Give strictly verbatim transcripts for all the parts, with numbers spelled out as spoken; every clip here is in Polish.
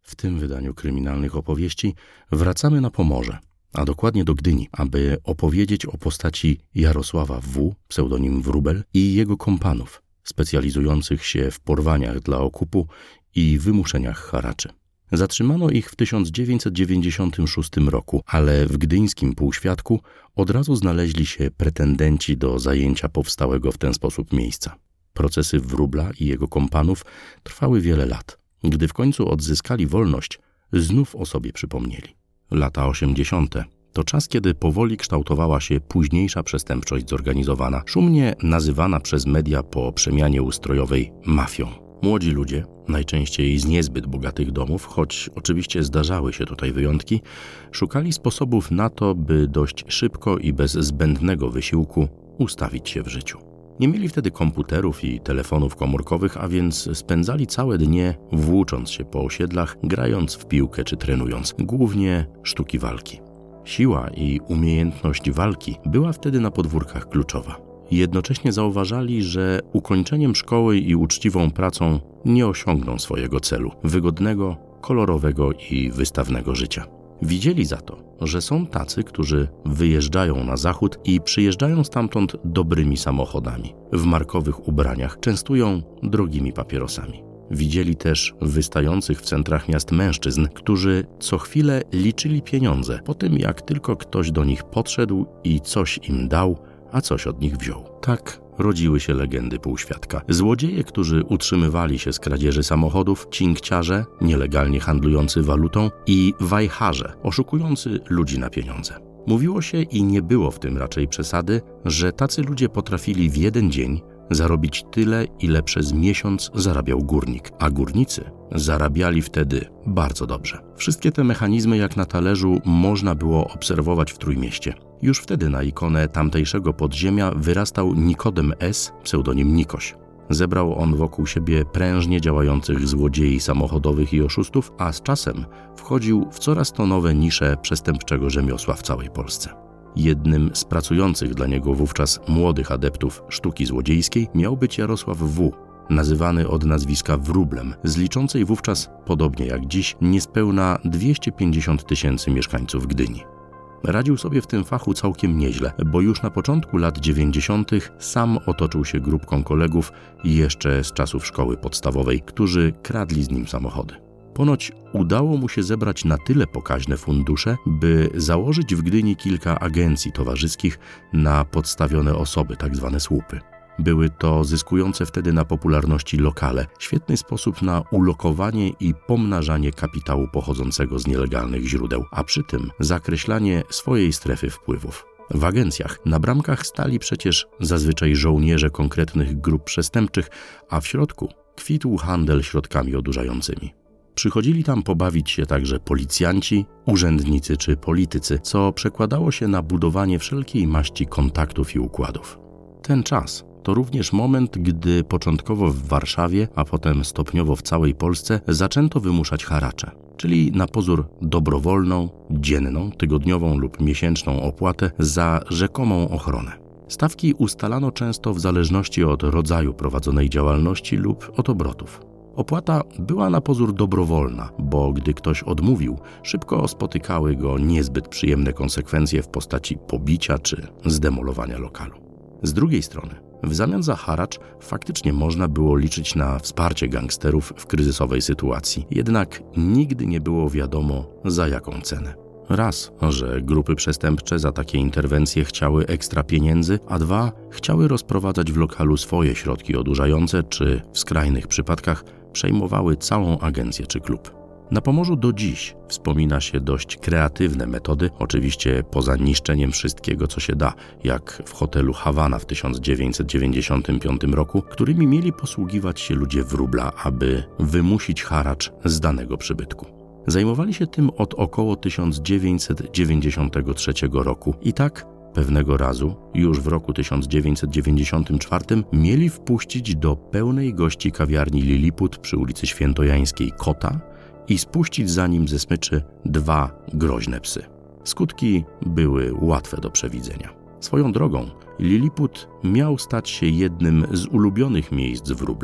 W tym wydaniu kryminalnych opowieści wracamy na Pomorze, a dokładnie do Gdyni, aby opowiedzieć o postaci Jarosława W., pseudonim Wróbel, i jego kompanów, specjalizujących się w porwaniach dla okupu i wymuszeniach haraczy. Zatrzymano ich w tysiąc dziewięćset dziewięćdziesiątym szóstym roku, ale w gdyńskim półświadku od razu znaleźli się pretendenci do zajęcia powstałego w ten sposób miejsca. Procesy Wróbla i jego kompanów trwały wiele lat. Gdy w końcu odzyskali wolność, znów o sobie przypomnieli. Lata osiemdziesiąte to czas, kiedy powoli kształtowała się późniejsza przestępczość zorganizowana, szumnie nazywana przez media po przemianie ustrojowej mafią. Młodzi ludzie, najczęściej z niezbyt bogatych domów, choć oczywiście zdarzały się tutaj wyjątki, szukali sposobów na to, by dość szybko i bez zbędnego wysiłku ustawić się w życiu. Nie mieli wtedy komputerów i telefonów komórkowych, a więc spędzali całe dnie włócząc się po osiedlach, grając w piłkę czy trenując, głównie sztuki walki. Siła i umiejętność walki była wtedy na podwórkach kluczowa. Jednocześnie zauważali, że ukończeniem szkoły i uczciwą pracą nie osiągną swojego celu, wygodnego, kolorowego i wystawnego życia. Widzieli za to, że są tacy, którzy wyjeżdżają na zachód i przyjeżdżają stamtąd dobrymi samochodami, w markowych ubraniach, częstują drogimi papierosami. Widzieli też wystających w centrach miast mężczyzn, którzy co chwilę liczyli pieniądze po tym, jak tylko ktoś do nich podszedł i coś im dał, a coś od nich wziął. Tak rodziły się legendy półświadka. Złodzieje, którzy utrzymywali się z kradzieży samochodów, cinkciarze, nielegalnie handlujący walutą i wajcharze, oszukujący ludzi na pieniądze. Mówiło się, i nie było w tym raczej przesady, że tacy ludzie potrafili w jeden dzień zarobić tyle, ile przez miesiąc zarabiał górnik, a górnicy zarabiali wtedy bardzo dobrze. Wszystkie te mechanizmy jak na talerzu można było obserwować w Trójmieście. Już wtedy na ikonę tamtejszego podziemia wyrastał Nikodem S., pseudonim Nikoś. Zebrał on wokół siebie prężnie działających złodziei samochodowych i oszustów, a z czasem wchodził w coraz to nowe nisze przestępczego rzemiosła w całej Polsce. Jednym z pracujących dla niego wówczas młodych adeptów sztuki złodziejskiej miał być Jarosław W., nazywany od nazwiska Wróblem, z liczącej wówczas, podobnie jak dziś, niespełna dwieście pięćdziesiąt tysięcy mieszkańców Gdyni. Radził sobie w tym fachu całkiem nieźle, bo już na początku lat dziewięćdziesiątych sam otoczył się grupką kolegów jeszcze z czasów szkoły podstawowej, którzy kradli z nim samochody. Ponoć udało mu się zebrać na tyle pokaźne fundusze, by założyć w Gdyni kilka agencji towarzyskich na podstawione osoby, tak zwane słupy. Były to zyskujące wtedy na popularności lokale, świetny sposób na ulokowanie i pomnażanie kapitału pochodzącego z nielegalnych źródeł, a przy tym zakreślanie swojej strefy wpływów. W agencjach na bramkach stali przecież zazwyczaj żołnierze konkretnych grup przestępczych, a w środku kwitł handel środkami odurzającymi. Przychodzili tam pobawić się także policjanci, urzędnicy czy politycy, co przekładało się na budowanie wszelkiej maści kontaktów i układów. Ten czas to również moment, gdy początkowo w Warszawie, a potem stopniowo w całej Polsce zaczęto wymuszać haracze, czyli na pozór dobrowolną, dzienną, tygodniową lub miesięczną opłatę za rzekomą ochronę. Stawki ustalano często w zależności od rodzaju prowadzonej działalności lub od obrotów. Opłata była na pozór dobrowolna, bo gdy ktoś odmówił, szybko spotykały go niezbyt przyjemne konsekwencje w postaci pobicia czy zdemolowania lokalu. Z drugiej strony, w zamian za haracz faktycznie można było liczyć na wsparcie gangsterów w kryzysowej sytuacji, jednak nigdy nie było wiadomo za jaką cenę. Raz, że grupy przestępcze za takie interwencje chciały ekstra pieniędzy, a dwa, chciały rozprowadzać w lokalu swoje środki odurzające, czy w skrajnych przypadkach przejmowały całą agencję czy klub. Na Pomorzu do dziś wspomina się dość kreatywne metody, oczywiście poza niszczeniem wszystkiego, co się da, jak w hotelu Hawana w tysiąc dziewięćset dziewięćdziesiątym piątym roku, którymi mieli posługiwać się ludzie Wróbla, aby wymusić haracz z danego przybytku. Zajmowali się tym od około tysiąc dziewięćset dziewięćdziesiątego trzeciego roku i tak pewnego razu, już w roku tysiąc dziewięćset dziewięćdziesiątym czwartym, mieli wpuścić do pełnej gości kawiarni Liliput przy ulicy Świętojańskiej kota i spuścić za nim ze smyczy dwa groźne psy. Skutki były łatwe do przewidzenia. Swoją drogą, Liliput miał stać się jednym z ulubionych miejsc Wróbla.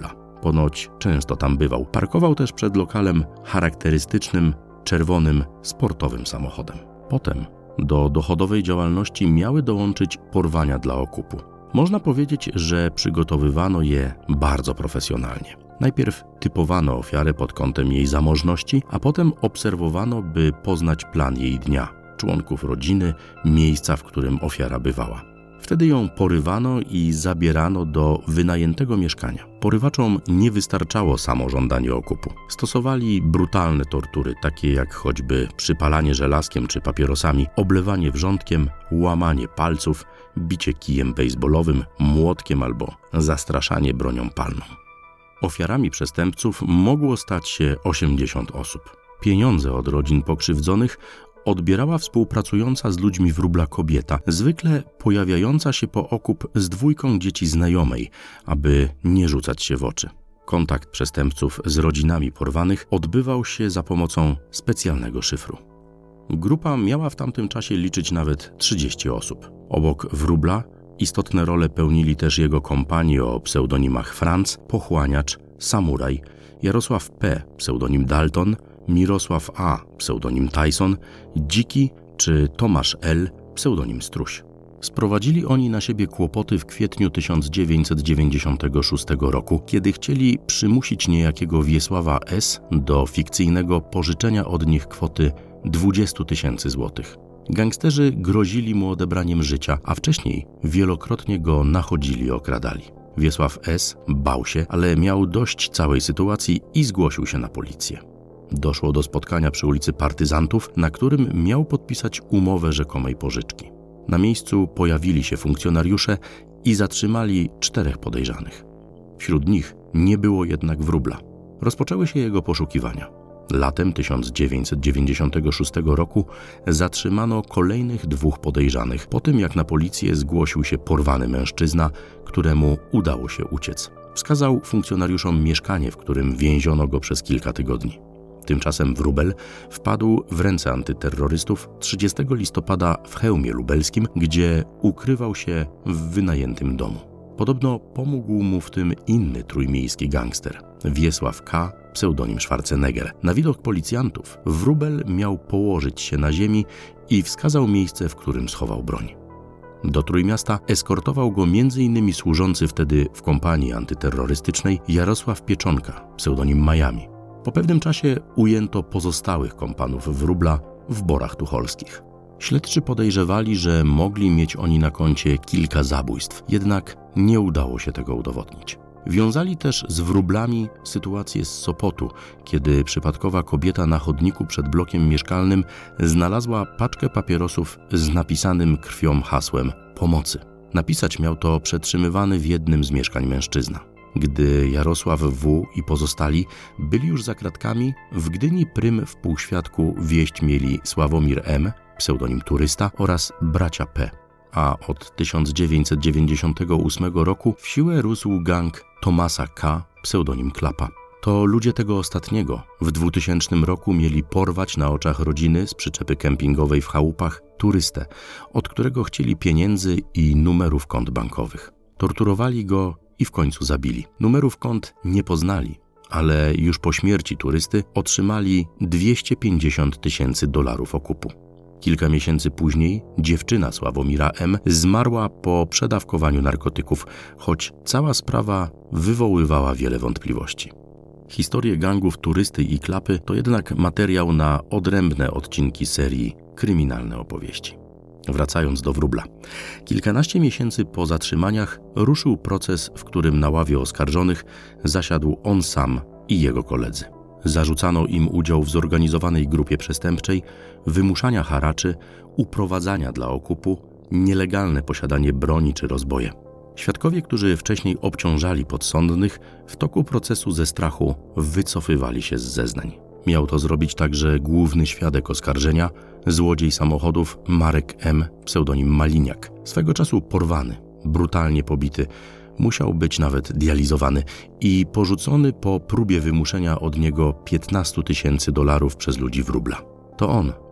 ponoć często tam bywał. Parkował też przed lokalem charakterystycznym, czerwonym, sportowym samochodem. Potem do dochodowej działalności miały dołączyć porwania dla okupu. Można powiedzieć, że przygotowywano je bardzo profesjonalnie. Najpierw typowano ofiarę pod kątem jej zamożności, a potem obserwowano, by poznać plan jej dnia, członków rodziny, miejsca, w którym ofiara bywała. Wtedy ją porywano i zabierano do wynajętego mieszkania. Porywaczom nie wystarczało samo żądanie okupu. Stosowali brutalne tortury, takie jak choćby przypalanie żelazkiem czy papierosami, oblewanie wrzątkiem, łamanie palców, bicie kijem bejsbolowym, młotkiem albo zastraszanie bronią palną. Ofiarami przestępców mogło stać się osiemdziesiąt osób. Pieniądze od rodzin pokrzywdzonych odbierała współpracująca z ludźmi wróbla kobieta, zwykle pojawiająca się po okup z dwójką dzieci znajomej, aby nie rzucać się w oczy. Kontakt przestępców z rodzinami porwanych odbywał się za pomocą specjalnego szyfru. Grupa miała w tamtym czasie liczyć nawet trzydzieści osób. Obok wróbla istotne role pełnili też jego kompanii o pseudonimach Franz, Pochłaniacz, Samuraj, Jarosław P., pseudonim Dalton, Mirosław A., pseudonim Tyson, Dziki czy Tomasz L., pseudonim Struś. Sprowadzili oni na siebie kłopoty w kwietniu tysiąc dziewięćset dziewięćdziesiątego szóstego roku, kiedy chcieli przymusić niejakiego Wiesława S. do fikcyjnego pożyczenia od nich kwoty dwadzieścia tysięcy złotych. Gangsterzy grozili mu odebraniem życia, a wcześniej wielokrotnie go nachodzili i okradali. Wiesław S. bał się, ale miał dość całej sytuacji i zgłosił się na policję. Doszło do spotkania przy ulicy Partyzantów, na którym miał podpisać umowę rzekomej pożyczki. Na miejscu pojawili się funkcjonariusze i zatrzymali czterech podejrzanych. Wśród nich nie było jednak wróbla. Rozpoczęły się jego poszukiwania. Latem tysiąc dziewięćset dziewięćdziesiątego szóstego roku zatrzymano kolejnych dwóch podejrzanych, po tym jak na policję zgłosił się porwany mężczyzna, któremu udało się uciec. Wskazał funkcjonariuszom mieszkanie, w którym więziono go przez kilka tygodni. Tymczasem wróbel wpadł w ręce antyterrorystów trzydziestego listopada w Chełmie Lubelskim, gdzie ukrywał się w wynajętym domu. Podobno pomógł mu w tym inny trójmiejski gangster, Wiesław K., pseudonim Schwarzenegger. Na widok policjantów wróbel miał położyć się na ziemi i wskazał miejsce, w którym schował broń. Do Trójmiasta eskortował go między innymi służący wtedy w kompanii antyterrorystycznej Jarosław Pieczonka, pseudonim Miami. Po pewnym czasie ujęto pozostałych kompanów wróbla w Borach Tucholskich. Śledczy podejrzewali, że mogli mieć oni na koncie kilka zabójstw, jednak nie udało się tego udowodnić. Wiązali też z wróblami sytuację z Sopotu, kiedy przypadkowa kobieta na chodniku przed blokiem mieszkalnym znalazła paczkę papierosów z napisanym krwią hasłem pomocy. Napisać miał to przetrzymywany w jednym z mieszkań mężczyzna. Gdy Jarosław W. i pozostali byli już za kratkami, w Gdyni prym w półświadku wieść mieli Sławomir M., pseudonim Turysta, oraz bracia P., a od tysiąc dziewięćset dziewięćdziesiątego ósmego roku w siłę rósł gang Tomasa K., pseudonim Klapa. To ludzie tego ostatniego w dwutysięcznym roku mieli porwać na oczach rodziny z przyczepy kempingowej w Chałupach turystę, od którego chcieli pieniędzy i numerów kont bankowych. Torturowali go i w końcu zabili. Numerów kont nie poznali, ale już po śmierci turysty otrzymali dwieście pięćdziesiąt tysięcy dolarów okupu. Kilka miesięcy później dziewczyna Sławomira M. zmarła po przedawkowaniu narkotyków, choć cała sprawa wywoływała wiele wątpliwości. Historie gangów Turysty i Klapy to jednak materiał na odrębne odcinki serii Kryminalne opowieści. Wracając do wróbla. Kilkanaście miesięcy po zatrzymaniach ruszył proces, w którym na ławie oskarżonych zasiadł on sam i jego koledzy. Zarzucano im udział w zorganizowanej grupie przestępczej, wymuszania haraczy, uprowadzania dla okupu, nielegalne posiadanie broni czy rozboje. Świadkowie, którzy wcześniej obciążali podsądnych, w toku procesu ze strachu wycofywali się z zeznań. Miał to zrobić także główny świadek oskarżenia, złodziej samochodów Marek M., pseudonim Maliniak. Swego czasu porwany, brutalnie pobity, musiał być nawet dializowany i porzucony po próbie wymuszenia od niego piętnastu tysięcy dolarów przez ludzi wróbla. To on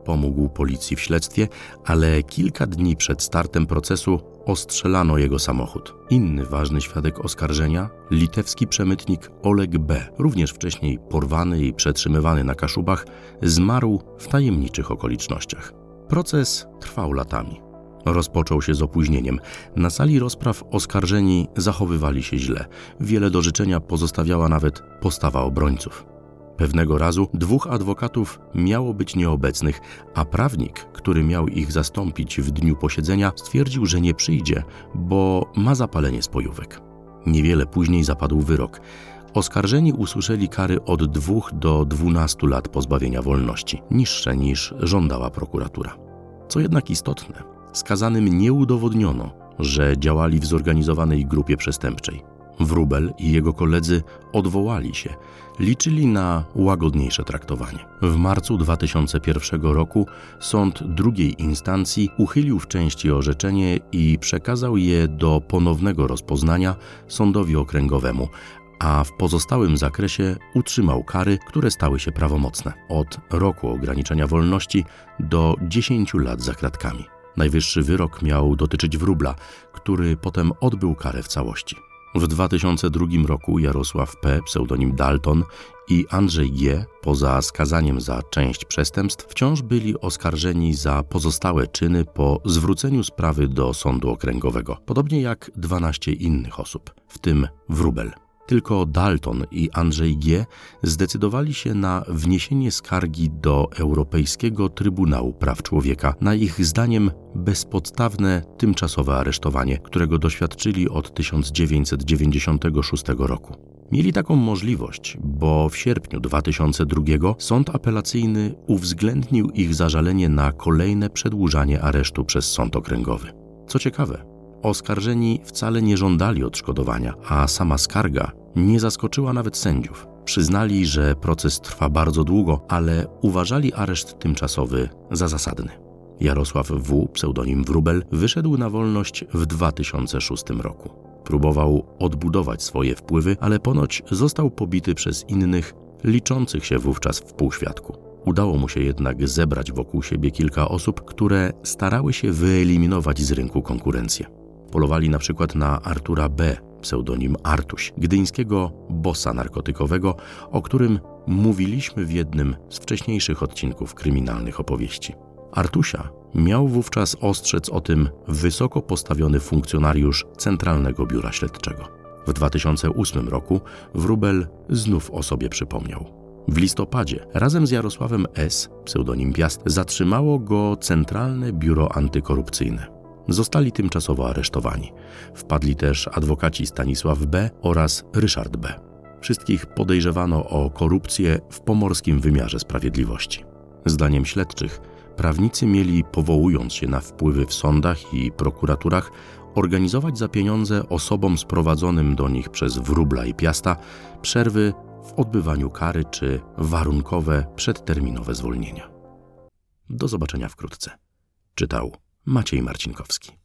pomógł policji w śledztwie, ale kilka dni przed startem procesu ostrzelano jego samochód. Inny ważny świadek oskarżenia, litewski przemytnik Oleg B., również wcześniej porwany i przetrzymywany na Kaszubach, zmarł w tajemniczych okolicznościach. Proces trwał latami. Rozpoczął się z opóźnieniem. Na sali rozpraw oskarżeni zachowywali się źle. Wiele do życzenia pozostawiała nawet postawa obrońców. Pewnego razu dwóch adwokatów miało być nieobecnych, a prawnik, który miał ich zastąpić w dniu posiedzenia, stwierdził, że nie przyjdzie, bo ma zapalenie spojówek. Niewiele później zapadł wyrok. Oskarżeni usłyszeli kary od dwóch do dwunastu lat pozbawienia wolności, niższe niż żądała prokuratura. Co jednak istotne, skazanym nie udowodniono, że działali w zorganizowanej grupie przestępczej. Wróbel i jego koledzy odwołali się, liczyli na łagodniejsze traktowanie. W marcu dwa tysiące pierwszego roku sąd drugiej instancji uchylił w części orzeczenie i przekazał je do ponownego rozpoznania sądowi okręgowemu, a w pozostałym zakresie utrzymał kary, które stały się prawomocne, od roku ograniczenia wolności do dziesięciu lat za kratkami. Najwyższy wyrok miał dotyczyć Wróbla, który potem odbył karę w całości. W dwa tysiące drugim roku Jarosław P., pseudonim Dalton, i Andrzej G., poza skazaniem za część przestępstw, wciąż byli oskarżeni za pozostałe czyny po zwróceniu sprawy do sądu okręgowego, podobnie jak dwanaście innych osób, w tym Wróbel. Tylko Dalton i Andrzej G. zdecydowali się na wniesienie skargi do Europejskiego Trybunału Praw Człowieka na ich zdaniem bezpodstawne tymczasowe aresztowanie, którego doświadczyli od tysiąc dziewięćset dziewięćdziesiątego szóstego roku. Mieli taką możliwość, bo w sierpniu dwa tysiące drugiego sąd apelacyjny uwzględnił ich zażalenie na kolejne przedłużanie aresztu przez sąd okręgowy. Co ciekawe, oskarżeni wcale nie żądali odszkodowania, a sama skarga nie zaskoczyła nawet sędziów. Przyznali, że proces trwa bardzo długo, ale uważali areszt tymczasowy za zasadny. Jarosław W., pseudonim Wróbel, wyszedł na wolność w dwa tysiące szóstym roku. Próbował odbudować swoje wpływy, ale ponoć został pobity przez innych, liczących się wówczas w półświadku. Udało mu się jednak zebrać wokół siebie kilka osób, które starały się wyeliminować z rynku konkurencję. Polowali na przykład na Artura B., pseudonim Artuś, gdyńskiego bossa narkotykowego, o którym mówiliśmy w jednym z wcześniejszych odcinków kryminalnych opowieści. Artusia miał wówczas ostrzec o tym wysoko postawiony funkcjonariusz Centralnego Biura Śledczego. W dwa tysiące ósmym roku Wróbel znów o sobie przypomniał. W listopadzie razem z Jarosławem S., pseudonim Piast, zatrzymało go Centralne Biuro Antykorupcyjne. Zostali tymczasowo aresztowani. Wpadli też adwokaci Stanisław B. oraz Ryszard B. Wszystkich podejrzewano o korupcję w pomorskim wymiarze sprawiedliwości. Zdaniem śledczych, prawnicy mieli, powołując się na wpływy w sądach i prokuraturach, organizować za pieniądze osobom sprowadzonym do nich przez Wróbla i Piasta przerwy w odbywaniu kary czy warunkowe, przedterminowe zwolnienia. Do zobaczenia wkrótce. Czytał Maciej Marcinkowski.